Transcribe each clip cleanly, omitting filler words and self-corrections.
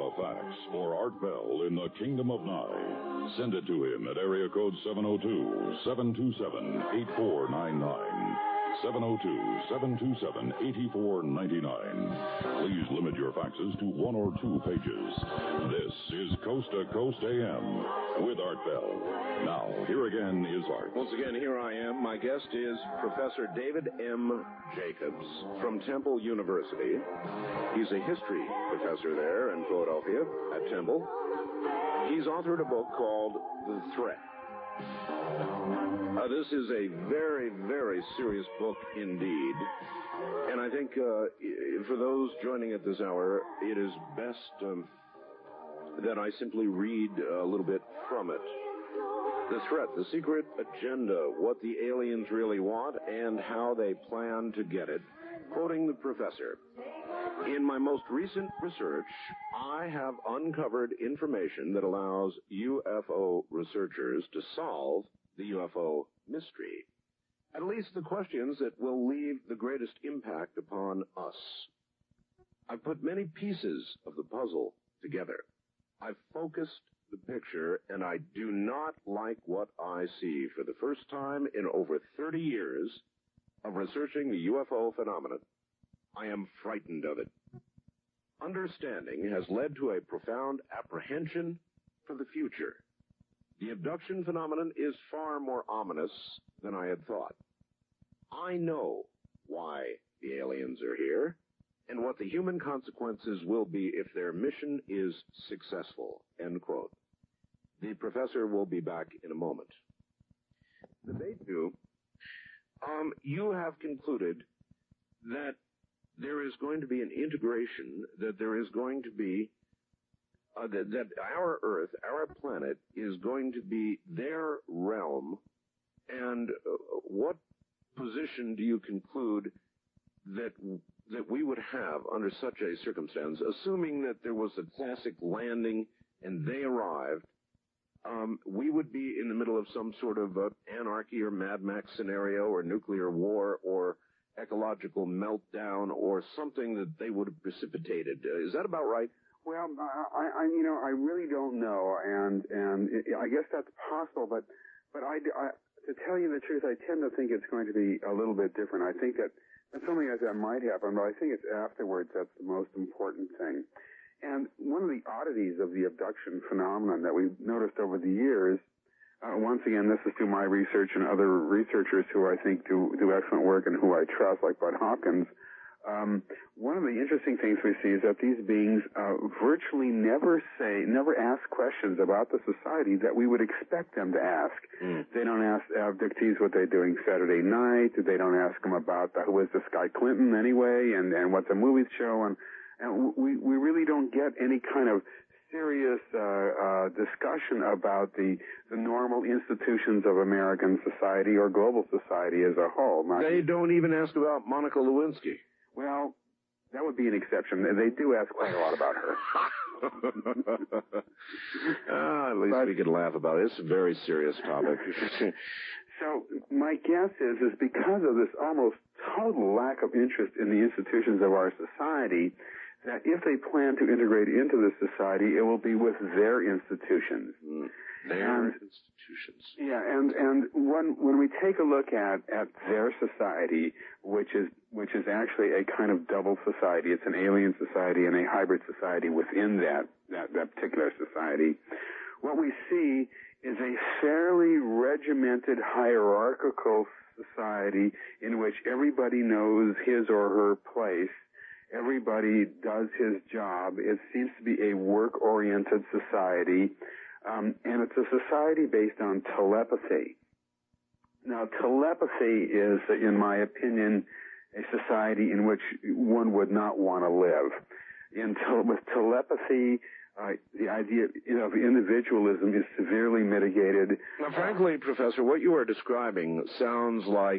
a fax for Art Bell in the Kingdom of Nye. Send it to him at area code 702-727-8499. 702-727-8499. Please limit your faxes to 1 or 2 pages. This is Coast to Coast AM with Art Bell. Now, here again is Art. Once again, here I am. My guest is Professor David M. Jacobs from Temple University. He's a history professor there in Philadelphia at Temple. He's authored a book called The Threat. This is a very, very serious book indeed. And I think for those joining at this hour, it is best that I simply read a little bit from it. The Threat, the secret agenda, what the aliens really want, and how they plan to get it. Quoting the professor, in my most recent research, I have uncovered information that allows UFO researchers to solve the UFO mystery. At least the questions that will leave the greatest impact upon us. I've put many pieces of the puzzle together. I've focused the picture, and I do not like what I see. For the first time in over 30 years of researching the UFO phenomenon, I am frightened of it. Understanding has led to a profound apprehension for the future. The abduction phenomenon is far more ominous than I had thought. I know why the aliens are here and what the human consequences will be if their mission is successful, end quote. The professor will be back in a moment. Debate two, you have concluded that there is going to be an integration, that there is going to be that our Earth, our planet, is going to be their realm, and what position do you conclude that we would have under such a circumstance, assuming that there was a classic landing and they arrived? We would be in the middle of some sort of anarchy or Mad Max scenario or nuclear war or ecological meltdown or something that they would have precipitated. Is that about right? Well, I really don't know, and I guess that's possible, but to tell you the truth, I tend to think it's going to be a little bit different. I think that something like that might happen, but I think it's afterwards that's the most important thing. And one of the oddities of the abduction phenomenon that we've noticed over the years, once again, this is through my research and other researchers who I think do excellent work and who I trust, like Bud Hopkins. One of the interesting things we see is that these beings virtually never ask questions about the society that we would expect them to ask. They don't ask abductees what they're doing Saturday night. They don't ask them about who is this guy Clinton anyway, and what's a movie show, and we really don't get any kind of serious discussion about the normal institutions of American society or global society as a whole. They don't even ask about Monica Lewinsky. Well, that would be an exception. They do ask quite a lot about her. At least we can laugh about it. It's a very serious topic. So my guess is because of this almost total lack of interest in the institutions of our society, that if they plan to integrate into the society, it will be with their institutions. Their institutions. Yeah, and when we take a look at their society, which is actually a kind of double society, it's an alien society and a hybrid society within that particular society, what we see is a fairly regimented hierarchical society in which everybody knows his or her place. Everybody does his job. It seems to be a work-oriented society, and it's a society based on telepathy. Now, telepathy is, in my opinion, a society in which one would not want to live. With telepathy, the idea of individualism is severely mitigated. Now, frankly, Professor, what you are describing sounds like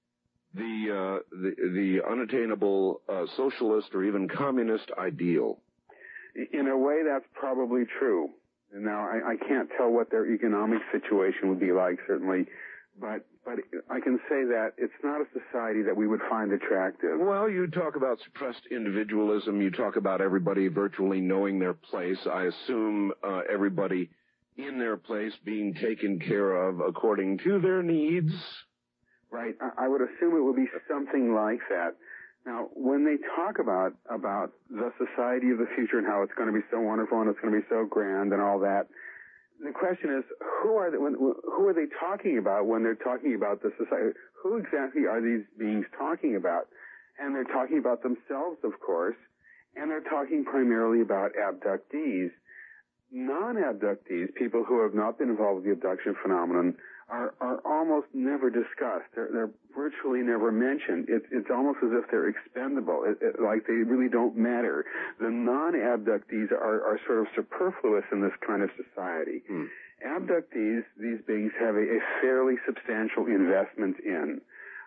the unattainable socialist or even communist ideal. In a way, that's probably true. Now, I can't tell what their economic situation would be like, certainly, but but I can say that it's not a society that we would find attractive. Well, you talk about suppressed individualism. You talk about everybody virtually knowing their place. I assume everybody in their place being taken care of according to their needs. Right. I would assume it would be something like that. Now, when they talk about the society of the future and how it's going to be so wonderful and it's going to be so grand and all that, the question is, who are they talking about when they're talking about the society? Who exactly are these beings talking about? And they're talking about themselves, of course, and they're talking primarily about abductees. Non-abductees, people who have not been involved with the abduction phenomenon, are almost never discussed. They're virtually never mentioned. It's almost as if they're expendable, like they really don't matter. The non-abductees are sort of superfluous in this kind of society. Abductees, these beings, have a fairly substantial investment in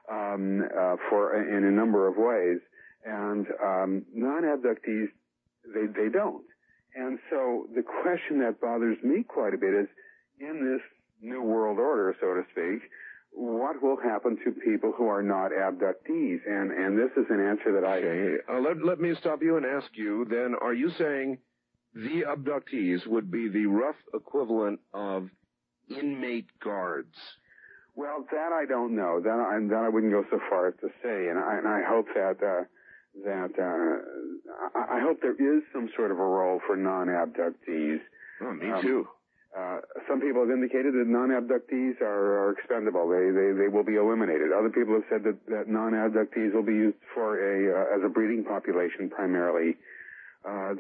a number of ways, and non-abductees, they don't. And so the question that bothers me quite a bit is, in this New World Order, so to speak, what will happen to people who are not abductees? And this is an answer that let me stop you and ask you, then, are you saying the abductees would be the rough equivalent of inmate guards? Well, that I don't know. That I wouldn't go so far as to say, and I hope that I hope there is some sort of a role for non-abductees. Oh, me too. Some people have indicated that non-abductees are expendable. They will be eliminated. Other people have said that non-abductees will be used for as a breeding population primarily. But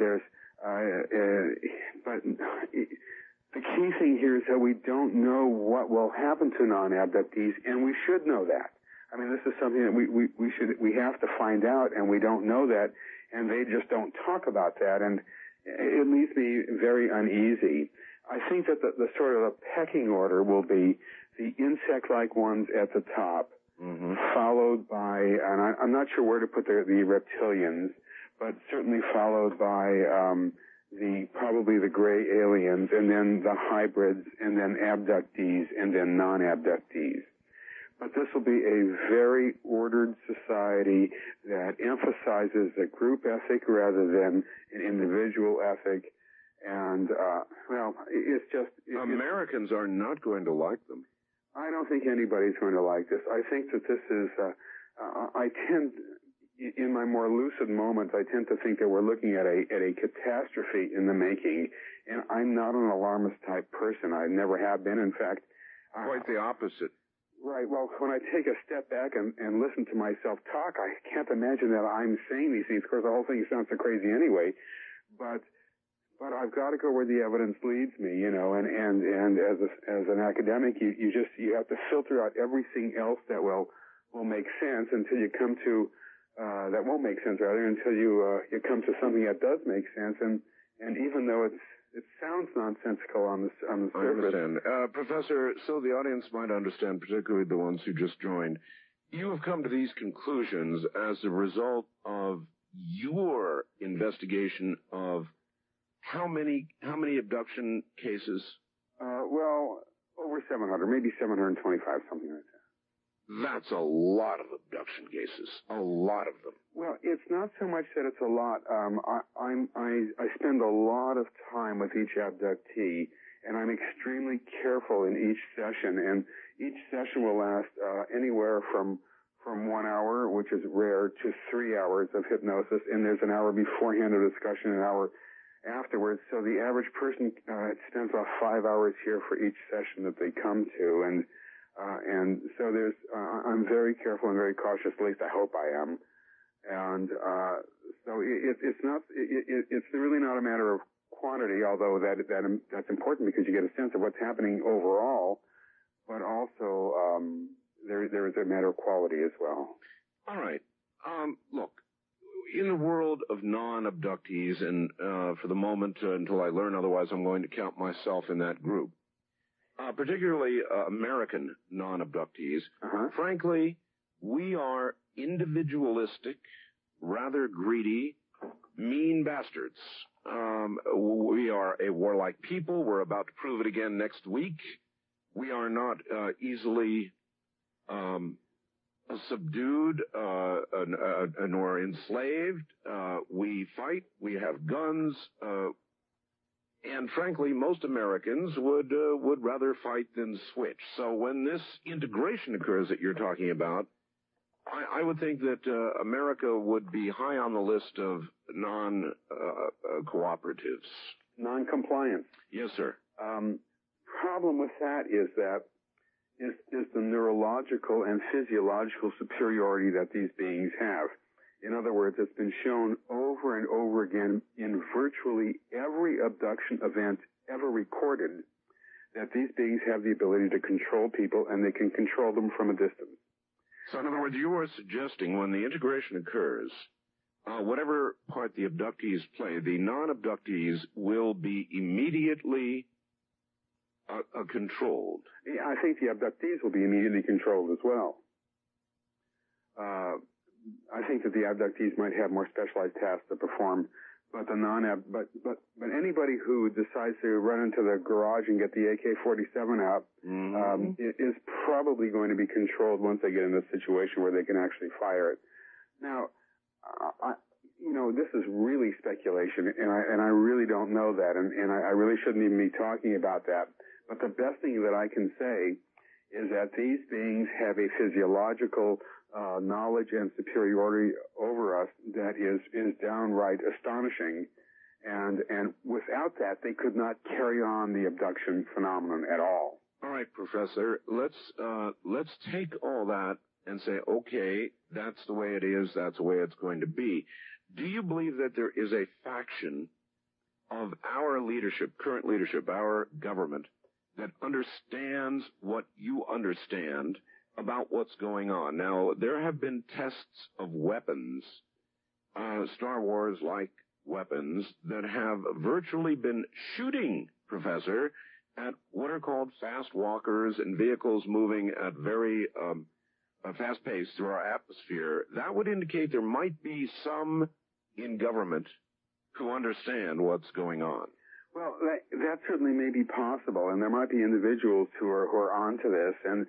the key thing here is that we don't know what will happen to non-abductees, and we should know that. I mean, this is something that we have to find out, and we don't know that, and they just don't talk about that, and it leaves me very uneasy. I think that the sort of a pecking order will be the insect-like ones at the top, followed by, and I'm not sure where to put the reptilians, but certainly followed by probably the gray aliens, and then the hybrids, and then abductees, and then non-abductees. But this will be a very ordered society that emphasizes a group ethic rather than an individual ethic. And, it's just... Americans are not going to like them. I don't think anybody's going to like this. I think that this is... in my more lucid moments, I tend to think that we're looking at a catastrophe in the making. And I'm not an alarmist type person. I never have been. In fact... Quite the opposite. Right. Well, when I take a step back and listen to myself talk, I can't imagine that I'm saying these things. Of course, the whole thing sounds so crazy anyway. But I've got to go where the evidence leads me, and as an academic, you have to filter out everything else that will make sense until you come to that won't make sense until you come to something that does make sense. And even though it sounds nonsensical on the surface. I understand. Professor, so the audience might understand, particularly the ones who just joined, you have come to these conclusions as a result of your investigation of how many abduction cases? Well, over 700, maybe 725, something like that. That's a lot of abduction cases. A lot of them. Well, it's not so much that it's a lot. I spend a lot of time with each abductee, and I'm extremely careful in each session. And each session will last anywhere from 1 hour, which is rare, to 3 hours of hypnosis. And there's an hour beforehand of discussion, an hour afterwards. So the average person spends about 5 hours here for each session that they come to, and so I'm very careful and very cautious. At least I hope I am. And so it's really not a matter of quantity, although that's important because you get a sense of what's happening overall. But also there is a matter of quality as well. All right. Look, in the world of non-abductees, and for the moment, until I learn otherwise, I'm going to count myself in that group. Particularly American non-abductees. Frankly, we are individualistic, rather greedy, mean bastards. We are a warlike people. We're about to prove it again next week. We are not easily subdued and we're enslaved. We fight. We have guns. And frankly, most Americans would rather fight than switch. So when this integration occurs that you're talking about, I would think that America would be high on the list of non-cooperatives. Non-compliance. Yes, sir. Problem with that is the neurological and physiological superiority that these beings have. In other words, it's been shown over and over again in virtually every abduction event ever recorded that these beings have the ability to control people, and they can control them from a distance. So in other words, you are suggesting when the integration occurs, whatever part the abductees play, the non-abductees will be immediately controlled. Yeah, I think the abductees will be immediately controlled as well. I think that the abductees might have more specialized tasks to perform, but but anybody who decides to run into the garage and get the AK-47 out is probably going to be controlled once they get in a situation where they can actually fire it. Now, this is really speculation, and I really don't know that, and I really shouldn't even be talking about that. But the best thing that I can say is that these beings have a physiological knowledge and superiority over us that is downright astonishing, and without that, they could not carry on the abduction phenomenon at all. All right, Professor, let's take all that and say, okay, that's the way it is, that's the way it's going to be. Do you believe that there is a faction of our leadership, current leadership, our government, that understands what you understand about what's going on? Now, there have been tests of weapons, Star Wars-like weapons, that have virtually been shooting, Professor, at what are called fast walkers and vehicles moving at very fast pace through our atmosphere. That would indicate there might be some in government who understand what's going on. Well, that certainly may be possible, and there might be individuals who are onto this, and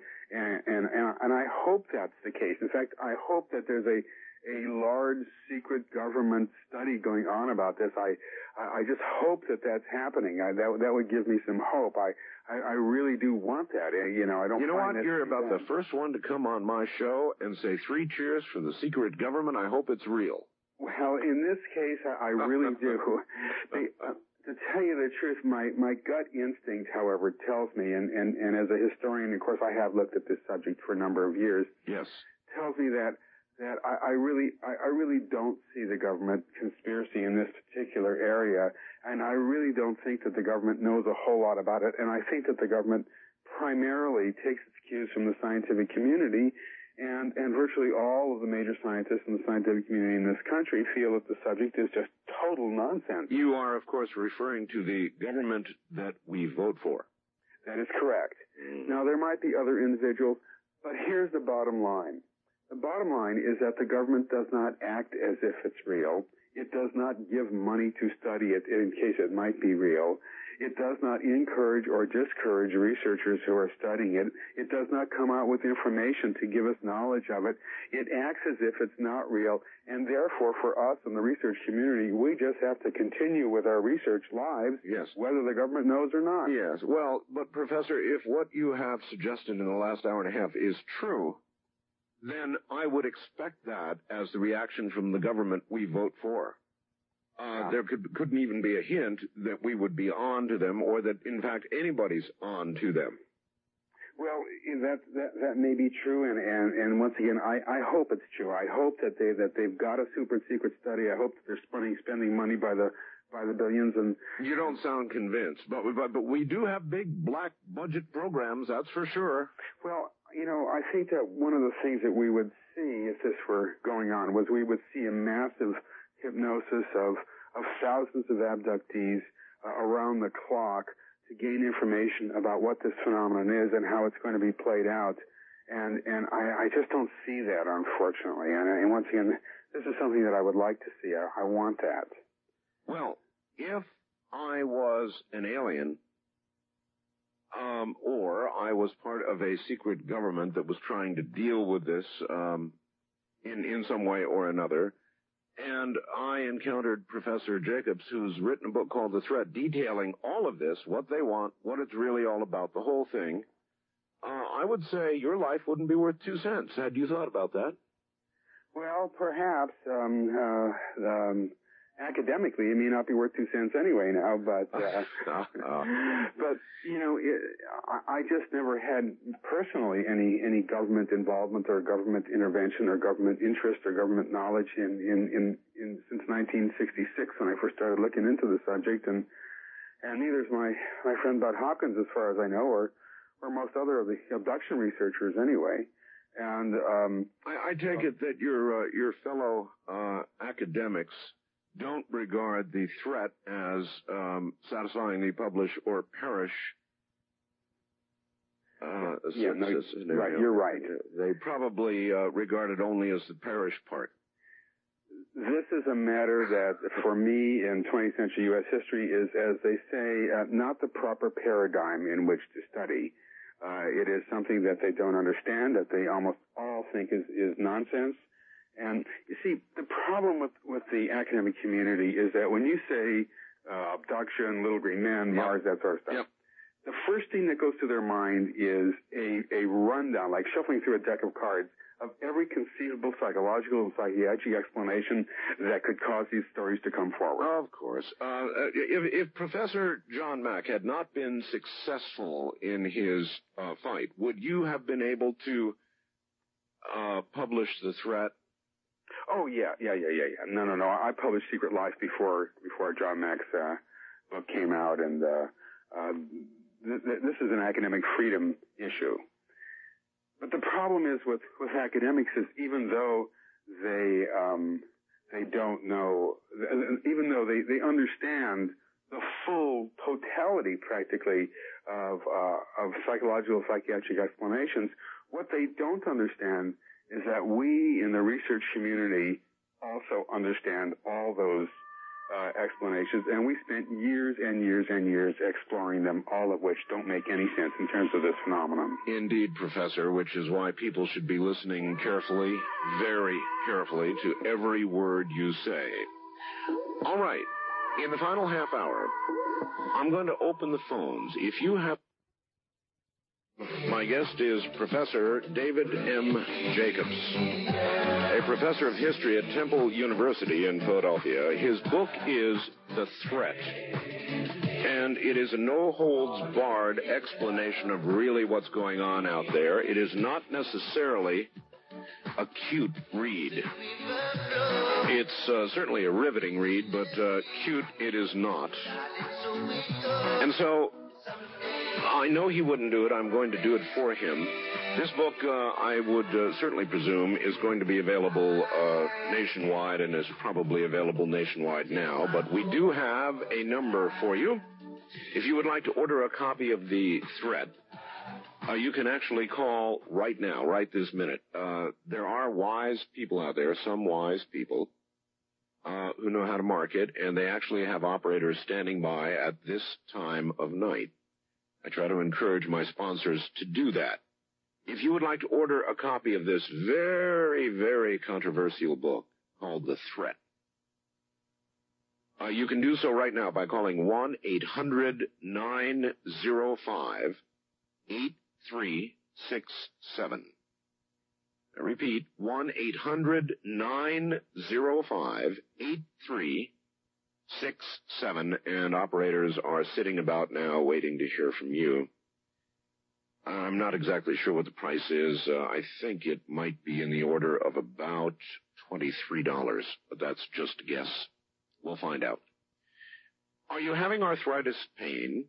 I hope that's the case. In fact, I hope that there's a large secret government study going on about this. I just hope that that's happening. That would give me some hope. I really do want that. I don't. You know what? You're about the first one to come on my show and say 3 cheers for the secret government. I hope it's real. Well, in this case, I really do. To tell you the truth, my gut instinct, however, tells me, and as a historian, of course, I have looked at this subject for a number of years. Yes. Tells me that I really don't see the government conspiracy in this particular area, and I really don't think that the government knows a whole lot about it, and I think that the government primarily takes its cues from the scientific community. And virtually all of the major scientists in the scientific community in this country feel that the subject is just total nonsense. You are, of course, referring to the government that we vote for. That is correct. Now, there might be other individuals, but here's the bottom line. The bottom line is that the government does not act as if it's real. It does not give money to study it in case it might be real. It does not encourage or discourage researchers who are studying it. It does not come out with information to give us knowledge of it. It acts as if it's not real, and therefore for us in the research community, we just have to continue with our research lives, yes, whether the government knows or not. Yes, well, but Professor, if what you have suggested in the last hour and a half is true, then I would expect that as the reaction from the government we vote for. There couldn't even be a hint that we would be on to them, or that, in fact, anybody's on to them. Well, that may be true, and once again, I hope it's true. I hope that they've got a super secret study. I hope that they're spending money by the billions. And you don't sound convinced, but we do have big black budget programs, that's for sure. Well, I think that one of the things that we would see if this were going on was we would see a massive hypnosis of thousands of abductees around the clock to gain information about what this phenomenon is and how it's going to be played out. And I just don't see that, unfortunately. And once again, this is something that I would like to see. I want that. Well, if I was an alien, or I was part of a secret government that was trying to deal with this in some way or another. And I encountered Professor Jacobs, who's written a book called The Threat, detailing all of this, what they want, what it's really all about, the whole thing. I would say your life wouldn't be worth 2 cents. Had you thought about that? Well, perhaps academically, it may not be worth 2 cents anyway now, but but you know, I just never had personally any government involvement or government intervention or government interest or government knowledge in since 1966 when I first started looking into the subject, and neither is my friend Bud Hopkins, as far as I know, or most other of the abduction researchers anyway. And I take it that your fellow academics don't regard the threat as satisfying the publish or perish. Right, you're right. They probably regard it only as the perish part. This is a matter that, for me, in 20th century U.S. history, is, as they say, not the proper paradigm in which to study. It is something that they don't understand, that they almost all think is nonsense. And you see, the problem with the academic community is that when you say abduction, little green men, Mars, that sort of stuff, the first thing that goes to their mind is a rundown, like shuffling through a deck of cards, of every conceivable psychological and psychiatric explanation that could cause these stories to come forward. Of course. If Professor John Mack had not been successful in his fight, would you have been able to publish The Threat? Oh, yeah. No. I published Secret Life before John Mack's book came out, and this is an academic freedom issue. But the problem is with academics is even though they don't know, even though they understand the full totality practically of psychological psychiatric explanations, what they don't understand is that we in the research community also understand all those explanations, and we spent years and years and years exploring them, all of which don't make any sense in terms of this phenomenon. Indeed, Professor, which is why people should be listening carefully, very carefully, to every word you say. All right, in the final half hour, I'm going to open the phones. If you have... My guest is Professor David M. Jacobs, a professor of history at Temple University in Philadelphia. His book is The Threat, and it is a no-holds-barred explanation of really what's going on out there. It is not necessarily a cute read. It's certainly a riveting read, but cute it is not. And so... I know he wouldn't do it. I'm going to do it for him. This book, I would certainly presume, is going to be available nationwide and is probably available nationwide now. But we do have a number for you. If you would like to order a copy of The Threat, you can actually call right now, right this minute. There are wise people out there, some wise people, who know how to market, and they actually have operators standing by at this time of night. I try to encourage my sponsors to do that. If you would like to order a copy of this very, very controversial book called The Threat, you can do so right now by calling 1-800-905-8367. I repeat, 1-800-905-8367. 6-7, and operators are sitting about now waiting to hear from you. I'm not exactly sure what the price is. I think it might be in the order of about $23, but that's just a guess. We'll find out. Are you having arthritis pain?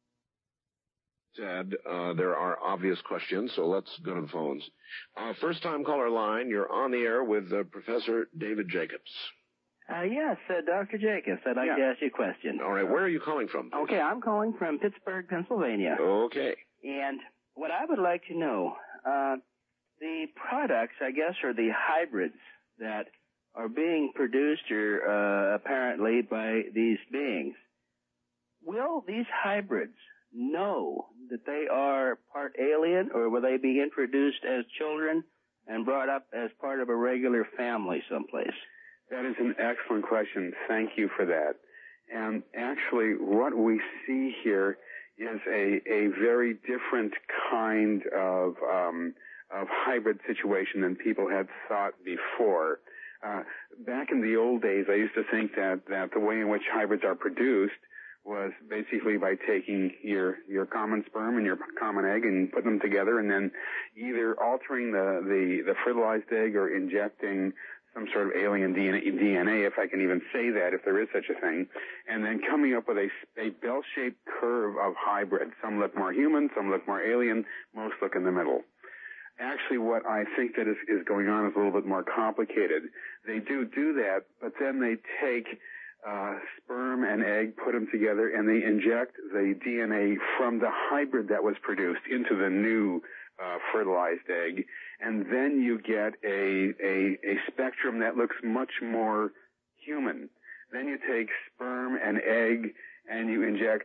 Ted, there are obvious questions, so let's go to the phones. First-time caller line, you're on the air with Professor David Jacobs. Yes, Dr. Jacobs, I'd like to ask you a question. All right, where are you calling from? Please? Okay, I'm calling from Pittsburgh, Pennsylvania. Okay. And what I would like to know, the products, I guess, are the hybrids that are being produced apparently by these beings. Will these hybrids know that they are part alien, or will they be introduced as children and brought up as part of a regular family someplace? That is an excellent question. Thank you for that. And actually, what we see here is a very different kind of hybrid situation than people had thought before. Back in the old days, I used to think that the way in which hybrids are produced was basically by taking your common sperm and your common egg and putting them together, and then either altering the fertilized egg or injecting some sort of alien DNA, if I can even say that, if there is such a thing, and then coming up with a bell-shaped curve of hybrid. Some look more human, some look more alien, most look in the middle. Actually, what I think that is going on is a little bit more complicated. They do that, but then they take sperm and egg, put them together, and they inject the DNA from the hybrid that was produced into the new fertilized egg, and then you get a spectrum that looks much more human. Then you take sperm and egg, and you inject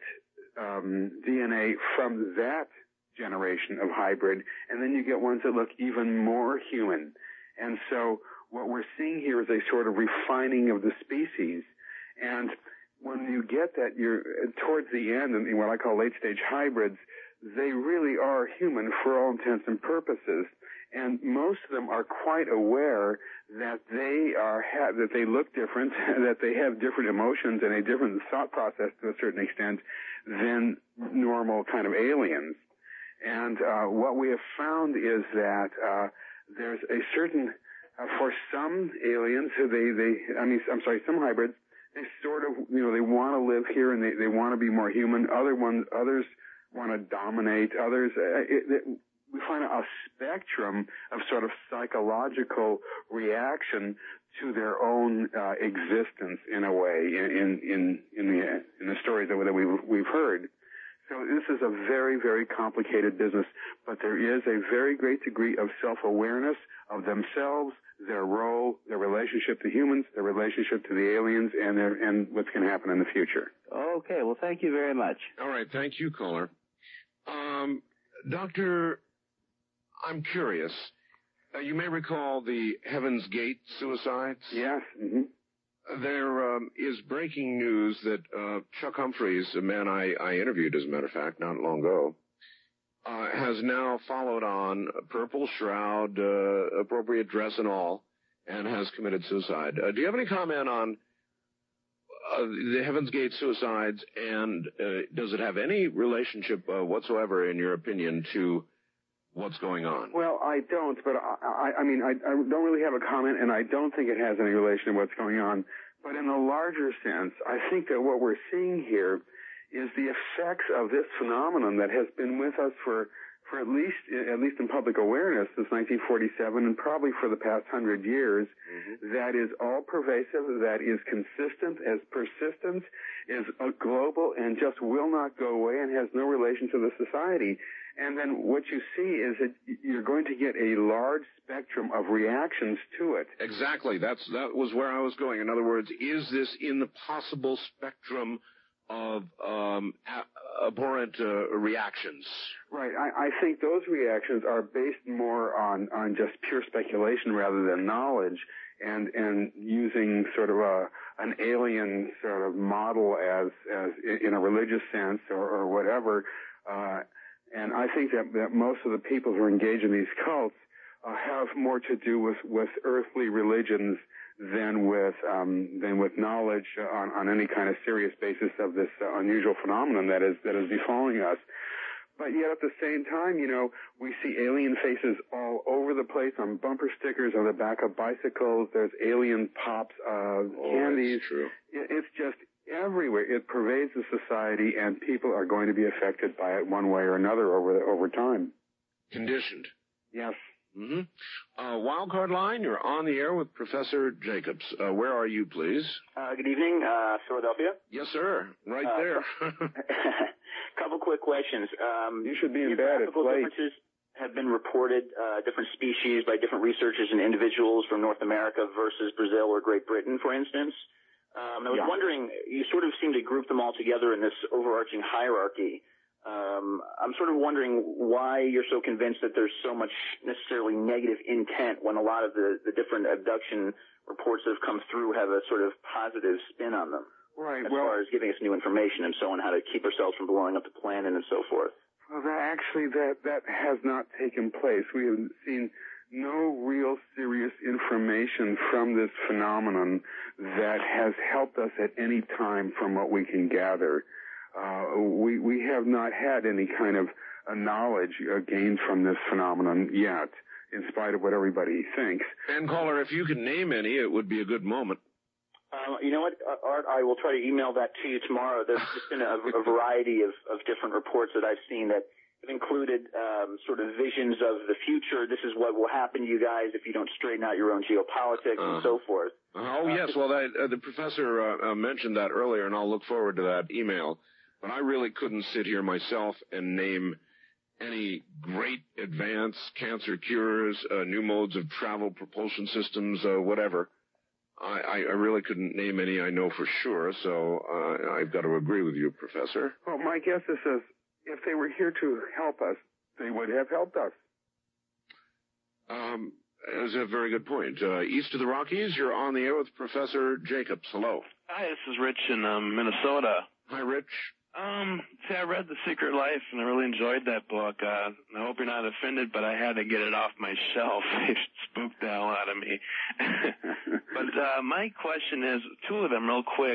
DNA from that generation of hybrid, and then you get ones that look even more human. And so what we're seeing here is a sort of refining of the species. And when you get that, you're towards the end, in what I call late-stage hybrids, they really are human for all intents and purposes. And most of them are quite aware that that they look different, that they have different emotions and a different thought process to a certain extent than normal kind of aliens. And what we have found is that there's a certain, for some aliens, some hybrids, they sort of, they want to live here and they want to be more human. Others want to dominate. Others, we find a spectrum of sort of psychological reaction to their own existence in a way in the stories that we've heard. So this is a very, very complicated business, but there is a very great degree of self-awareness of themselves, their role, their relationship to humans, their relationship to the aliens, and what's going to happen in the future. Okay, well, thank you very much. All right, thank you, caller. Doctor, I'm curious. You may recall the Heaven's Gate suicides? Yes. Mm-hmm. There is breaking news that Chuck Humphreys, a man I interviewed, as a matter of fact, not long ago, has now followed on a purple shroud, appropriate dress and all, and has committed suicide. Do you have any comment on the Heaven's Gate suicides, and does it have any relationship whatsoever, in your opinion, to what's going on? Well, I don't, but I don't really have a comment, and I don't think it has any relation to what's going on. But in a larger sense, I think that what we're seeing here is the effects of this phenomenon that has been with us for at least in public awareness since 1947, and probably for the past 100 years. Mm-hmm. That is all pervasive, that is consistent, as persistent, is global, and just will not go away, and has no relation to the society. And then what you see is that you're going to get a large spectrum of reactions to it. Exactly. That was where I was going. In other words, is this in the possible spectrum of abhorrent reactions? Right. I think those reactions are based more on just pure speculation rather than knowledge, and using sort of an alien sort of model as in a religious sense or whatever. And I think that most of the people who are engaged in these cults have more to do with earthly religions than with knowledge on any kind of serious basis of this unusual phenomenon that is befalling us. But yet at the same time, we see alien faces all over the place on bumper stickers on the back of bicycles. There's alien pops, candies. That's true. It's just everywhere. It pervades the society, and people are going to be affected by it one way or another over time. Conditioned. Yes. Mm-hmm. Wildcard line, you're on the air with Professor Jacobs. Where are you, please? Good evening, Philadelphia. Yes, sir. Right there. Couple quick questions. You should be in bed. It's late. Differences have been reported, different species by different researchers and individuals from North America versus Brazil or Great Britain, for instance. I was wondering, you sort of seem to group them all together in this overarching hierarchy. I'm sort of wondering why you're so convinced that there's so much necessarily negative intent when a lot of the different abduction reports that have come through have a sort of positive spin on them. Right. As far as giving us new information and so on, how to keep ourselves from blowing up the planet and so forth. Well, that has not taken place. We have seen no real serious information from this phenomenon that has helped us at any time from what we can gather. We have not had any kind of knowledge gained from this phenomenon yet, in spite of what everybody thinks. And caller, if you can name any, it would be a good moment. You know what, Art, I will try to email that to you tomorrow. There's just been a variety of different reports that I've seen that have included sort of visions of the future. This is what will happen to you guys if you don't straighten out your own geopolitics and so forth. Oh, yes. Well, the professor mentioned that earlier, and I'll look forward to that email. But I really couldn't sit here myself and name any great advanced cancer cures, new modes of travel, propulsion systems, whatever. I really couldn't name any I know for sure, so I've got to agree with you, Professor. Well, my guess is if they were here to help us, they would have helped us. That's a very good point. East of the Rockies, you're on the air with Professor Jacobs. Hello. Hi, this is Rich in Minnesota. Hi, Rich. I read The Secret Life, and I really enjoyed that book. I hope you're not offended, but I had to get it off my shelf. It spooked the hell out of me. But my question is, two of them real quick.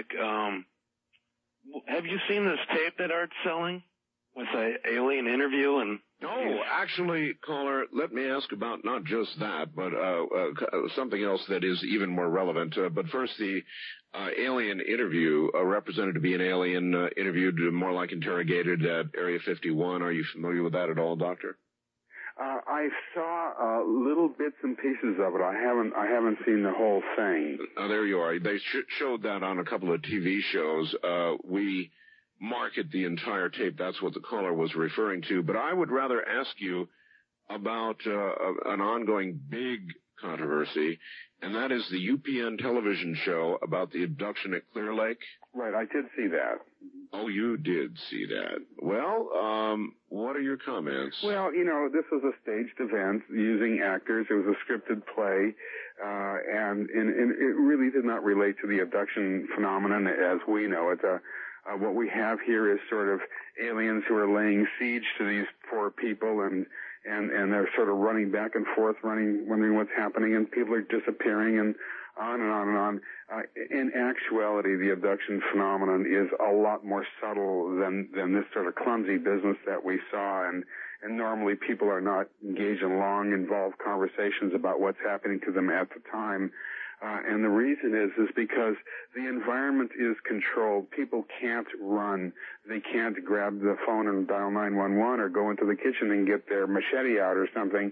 Have you seen this tape that Art's selling with an alien interview? And no, actually, caller, let me ask about not just that, but something else that is even more relevant. But first, the alien interview, represented to be an alien interviewed, more like interrogated at Area 51. Are you familiar with that at all, Doctor? I saw little bits and pieces of it. I haven't seen the whole thing. There you are. They showed that on a couple of TV shows. We market the entire tape. That's what the caller was referring to. But I would rather ask you about an ongoing big controversy, and that is the UPN television show about the abduction at Clear Lake. Right, I did see that. Oh, you did see that. Well, what are your comments? Well, this was a staged event using actors. It was a scripted play, and it really did not relate to the abduction phenomenon as we know it. What we have here is sort of aliens who are laying siege to these poor people, and they're sort of running back and forth, wondering what's happening, and people are disappearing, and on and on and on. In actuality, the abduction phenomenon is a lot more subtle than this sort of clumsy business that we saw, and normally people are not engaged in long, involved conversations about what's happening to them at the time. And the reason is because the environment is controlled. People can't run. They can't grab the phone and dial 911 or go into the kitchen and get their machete out or something.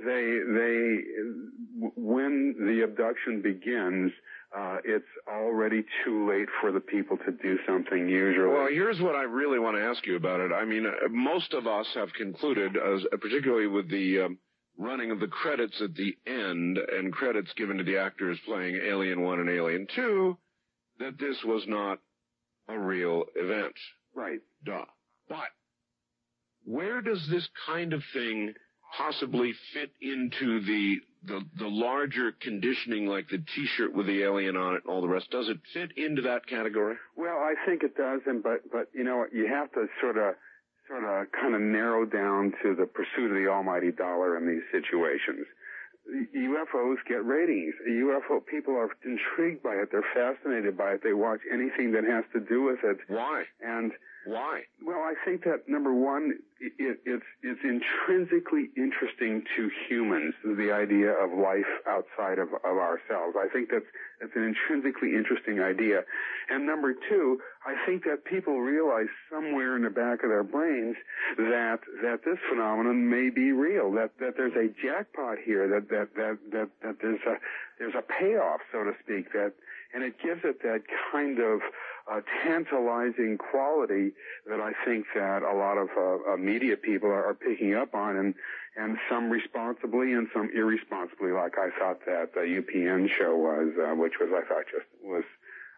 When the abduction begins, it's already too late for the people to do something usually. Well, here's what I really want to ask you about it. I mean, most of us have concluded, particularly with the running of the credits at the end and credits given to the actors playing Alien 1 and Alien 2, that this was not a real event. Right. Duh. But where does this kind of thing possibly fit into the larger conditioning, like the T-shirt with the alien on it and all the rest? Does it fit into that category? Well, I think it does, but you know, you have to sort of kind of narrow down to the pursuit of the almighty dollar in these situations. UFOs get ratings. UFO people are intrigued by it. They're fascinated by it. They watch anything that has to do with it. Why? And why? Well, I think that number one, it's intrinsically interesting to humans, the idea of life outside of ourselves. I think that's an intrinsically interesting idea. And number two, I think that people realize somewhere in the back of their brains that this phenomenon may be real, that there's a jackpot here, that there's a payoff, so to speak, and it gives it that kind of tantalizing quality that I think that a lot of media people are picking up on, and some responsibly and some irresponsibly, like I thought that the UPN show was, which was, I thought, just was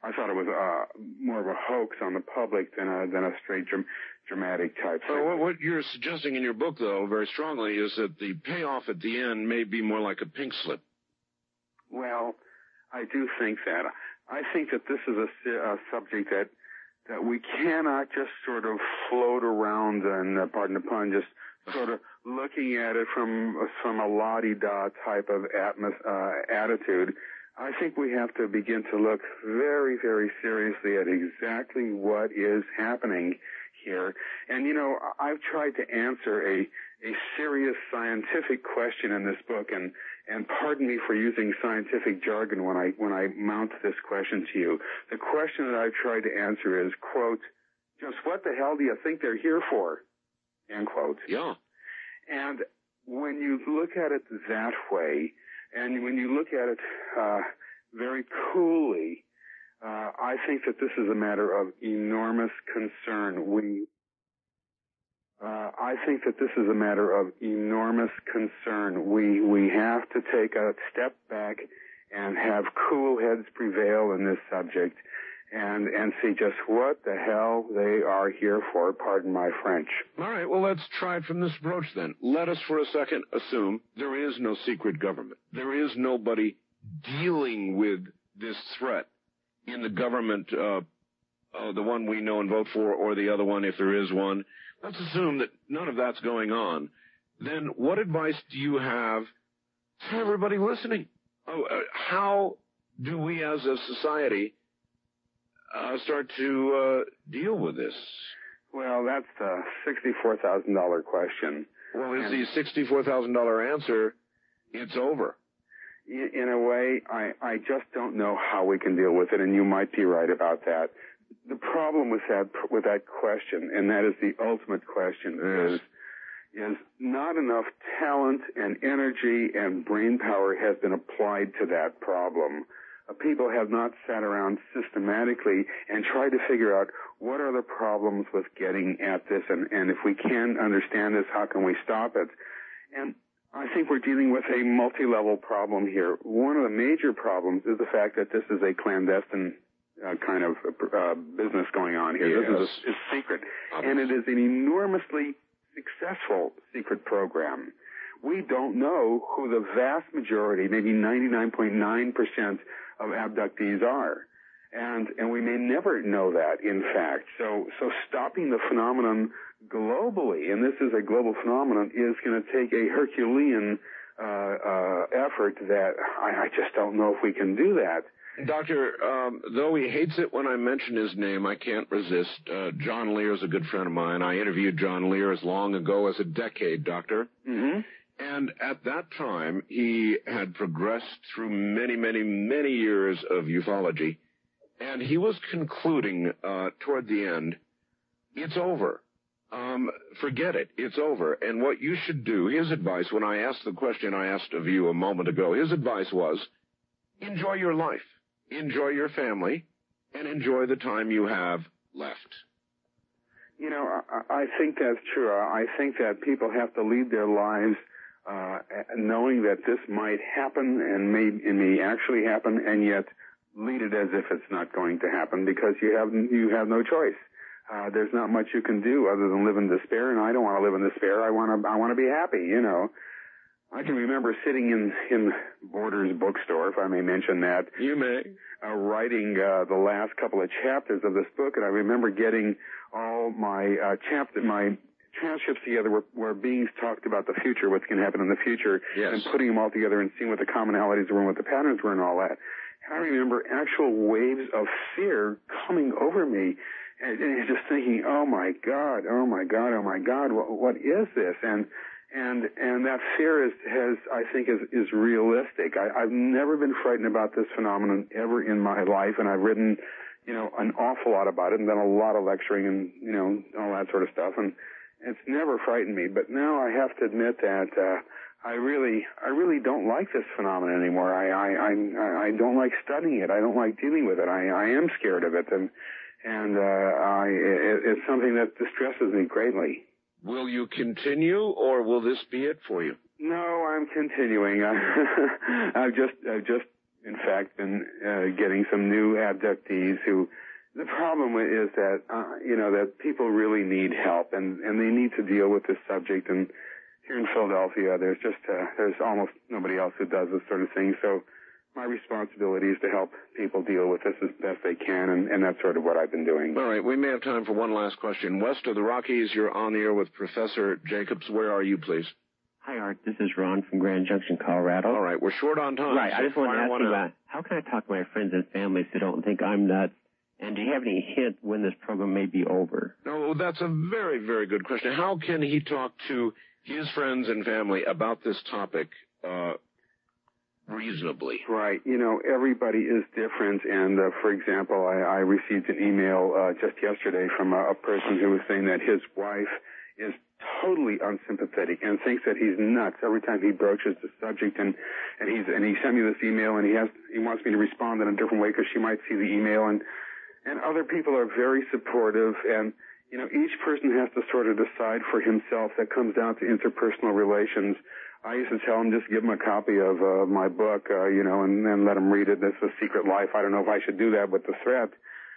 I thought it was more of a hoax on the public than a straight dramatic type. So what you're suggesting in your book, though, very strongly, is that the payoff at the end may be more like a pink slip. Well, I do think that. I think that this is a subject that we cannot just sort of float around and, pardon the pun, just sort of looking at it from a la-di-da type of attitude. I think we have to begin to look very, very seriously at exactly what is happening here. And, you know, I've tried to answer a serious scientific question in this book, and pardon me for using scientific jargon when I mount this question to you. The question that I've tried to answer is, quote, just what the hell do you think they're here for? End quote. Yeah. And when you look at it that way, and when you look at it very coolly, I think that this is a matter of enormous concern. I think that this is a matter of enormous concern. We have to take a step back and have cool heads prevail in this subject and see just what the hell they are here for, pardon my French. All right, well, let's try it from this approach then. Let us for a second assume there is no secret government. There is nobody dealing with this threat in the government, the one we know and vote for, or the other one if there is one. Let's assume that none of that's going on. Then what advice do you have to everybody listening? How do we as a society start to deal with this? Well, that's the $64,000 question. Well, is the $64,000 answer, it's over? In a way, I just don't know how we can deal with it, and you might be right about that. The problem with that question, and that is the ultimate question, is not enough talent and energy and brain power has been applied to that problem. People have not sat around systematically and tried to figure out what are the problems with getting at this, and if we can understand this, how can we stop it? And I think we're dealing with a multi-level problem here. One of the major problems is the fact that this is a clandestine kind of business going on here. Yes. This is a secret, and it is an enormously successful secret program. We don't know who the vast majority, maybe 99.9% of abductees are. And we may never know that, in fact. So stopping the phenomenon globally, and this is a global phenomenon, is going to take a Herculean effort that I just don't know if we can do that. Doctor, though he hates it when I mention his name, I can't resist. John Lear is a good friend of mine. I interviewed John Lear as long ago as a decade, Doctor. Mm-hmm. And at that time, he had progressed through many, many, many years of ufology. And he was concluding toward the end, it's over. Forget it. It's over. And what you should do, his advice, when I asked the question I asked of you a moment ago, his advice was, enjoy your life, enjoy your family, and enjoy the time you have left. You know, I think that's true. I think that people have to lead their lives knowing that this might happen and may actually happen, and yet lead it as if it's not going to happen, because you have no choice. There's not much you can do other than live in despair, and I don't want to live in despair. I want to be happy, you know. I can remember sitting in Borders bookstore, if I may mention that. You may. Writing the last couple of chapters of this book, and I remember getting all my transcripts together where beings talked about the future, what's going to happen in the future, yes, and putting them all together and seeing what the commonalities were and what the patterns were and all that. And I remember actual waves of fear coming over me, and just thinking, oh my God, what is this? And that fear I think is realistic. I've never been frightened about this phenomenon ever in my life, and I've written, an awful lot about it and done a lot of lecturing and, all that sort of stuff. And it's never frightened me. But now I have to admit that, I really don't like this phenomenon anymore. I don't like studying it. I don't like dealing with it. I am scared of it. And it's something that distresses me greatly. Will you continue, or will this be it for you? No, I'm continuing. I've just in fact, been getting some new abductees who. The problem is that that people really need help, and they need to deal with this subject. And here in Philadelphia, there's almost nobody else who does this sort of thing. So my responsibility is to help people deal with this as best they can, and that's sort of what I've been doing. All right, we may have time for one last question. West of the Rockies, you're on the air with Professor Jacobs. Where are you, please? Hi, Art. This is Ron from Grand Junction, Colorado. All right, we're short on time. Right, so I just want to ask you about how can I talk to my friends and family so they don't think I'm nuts? And do you have any hint when this program may be over? No, that's a very, very good question. How can he talk to his friends and family about this topic reasonably? Right. Everybody is different. And, for example, I received an email just yesterday from a person who was saying that his wife is totally unsympathetic and thinks that he's nuts every time he broaches the subject. And he sent me this email, and he wants me to respond in a different way because she might see the email. And other people are very supportive, and, each person has to sort of decide for himself. That comes down to interpersonal relations. I used to tell him, just give him a copy of my book, and then let him read it. It's A Secret Life. I don't know if I should do that with the threat,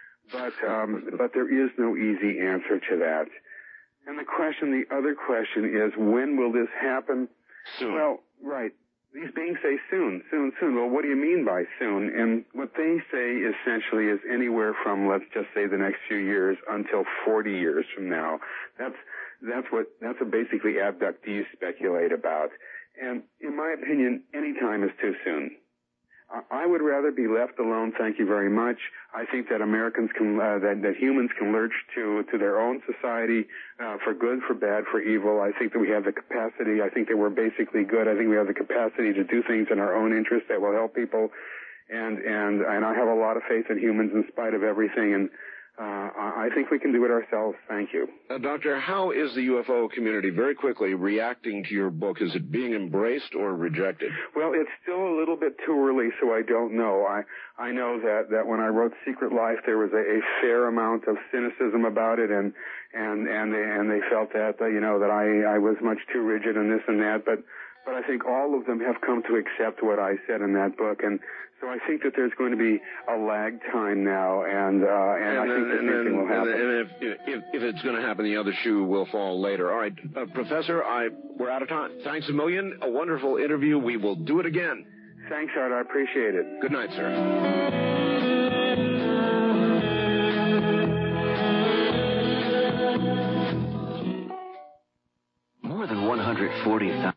but there is no easy answer to that. And the other question is, when will this happen? Soon. Well, right. These beings say soon. Well, what do you mean by soon? And what they say essentially is anywhere from, let's just say, the next few years until 40 years from now. That's what basically abductees speculate about. And in my opinion, any time is too soon. I would rather be left alone, thank you very much. I think that Americans can, that humans can lurch to their own society, for good, for bad, for evil. I think that we have the capacity. I think that we're basically good. I think we have the capacity to do things in our own interest that will help people. And I have a lot of faith in humans in spite of everything. And, I think we can do it ourselves. Thank you. Doctor, how is the UFO community, very quickly, reacting to your book? Is it being embraced or rejected? Well, it's still a little bit too early, so I don't know. I know that when I wrote Secret Life, there was a fair amount of cynicism about it, and they felt that, that I was much too rigid and this and that, but I think all of them have come to accept what I said in that book, and so I think that there's going to be a lag time now, and I think the same thing will happen. And if it's going to happen, the other shoe will fall later. All right, Professor, we're out of time. Thanks a million. A wonderful interview. We will do it again. Thanks, Art. I appreciate it. Good night, sir. More than 140,000.